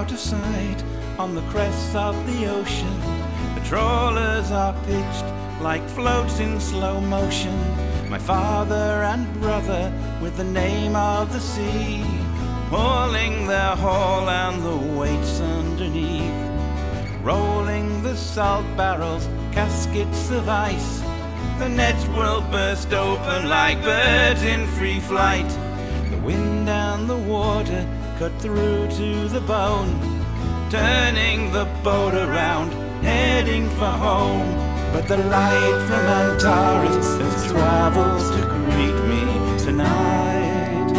out of sight on the crest of the ocean. The trawlers are pitched like floats in slow motion. My father and brother with the name of the sea, hauling their haul and the weights underneath, rolling the salt barrels, caskets of ice. The nets will burst open like birds in free flight. The wind and the water cut through to the bone, turning the boat around, heading for home. But the light from Antares has traveled to greet me tonight,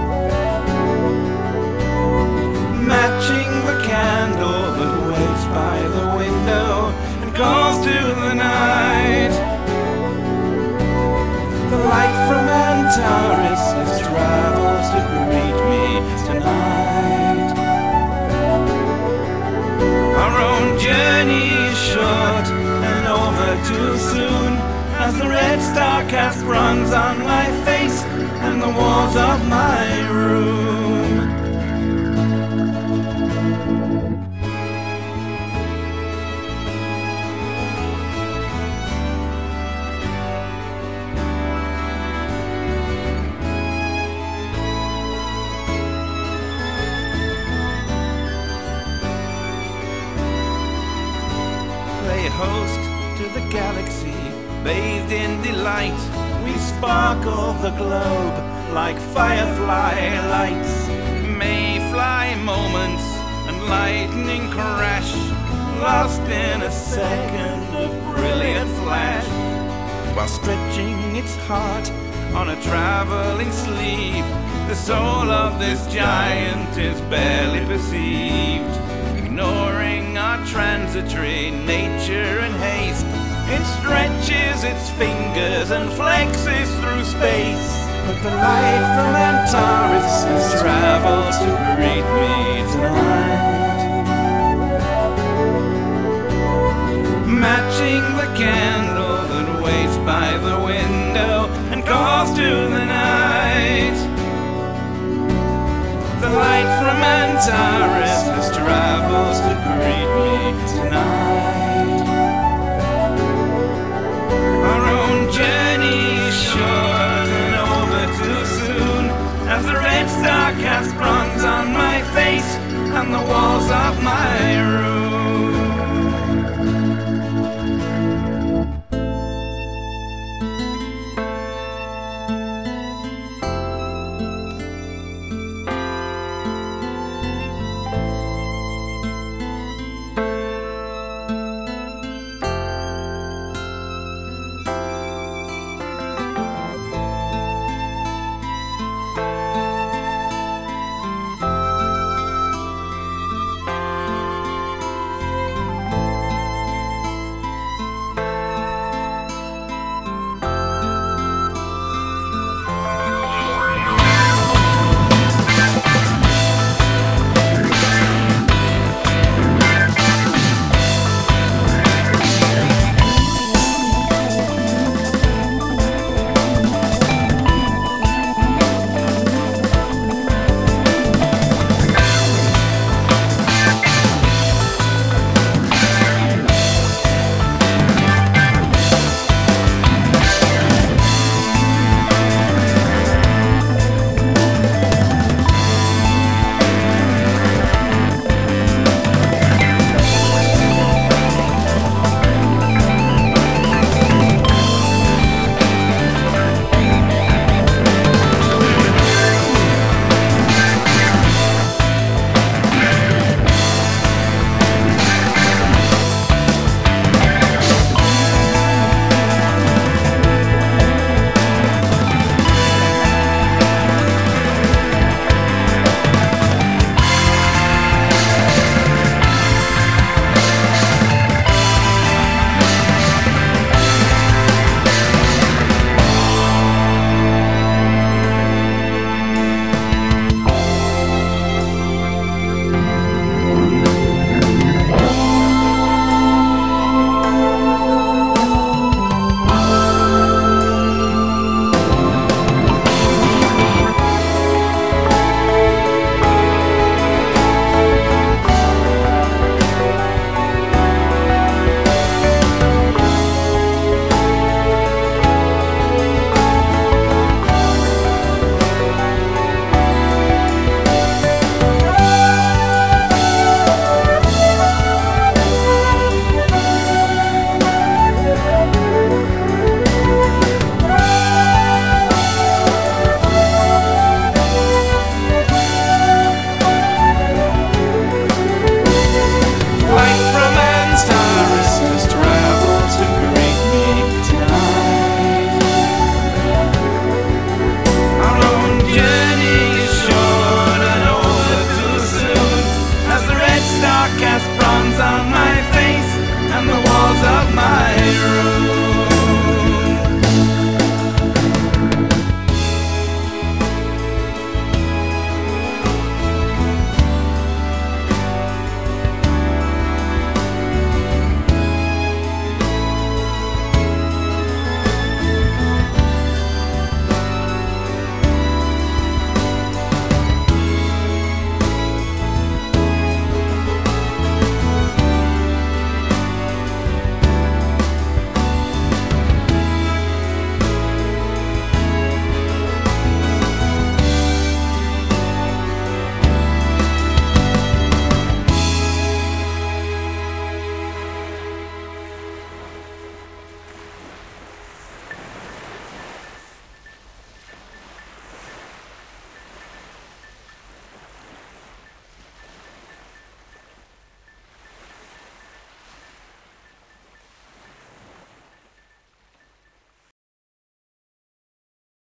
matching the candle that waits by the window and calls to the night. The light from Antares has traveled to greet me tonight. Our own journey is short and over too soon, as the red star casts bronze on my face and the walls of my room. Host to the galaxy, bathed in delight, we sparkle the globe like firefly lights. Mayfly moments and lightning crash, lost in a second of brilliant flash. While stretching its heart on a traveling sleeve, the soul of this giant is barely perceived. Ignoring our transitory nature and haste, it stretches its fingers and flexes through space. But the light from Antares has traveled to greet me tonight, matching the candle that waits by the window and calls to the night. The light from Antares has traveled to greet me tonight. Our own journey is short and over too soon, as the red star casts bronze on my face and the walls of my room.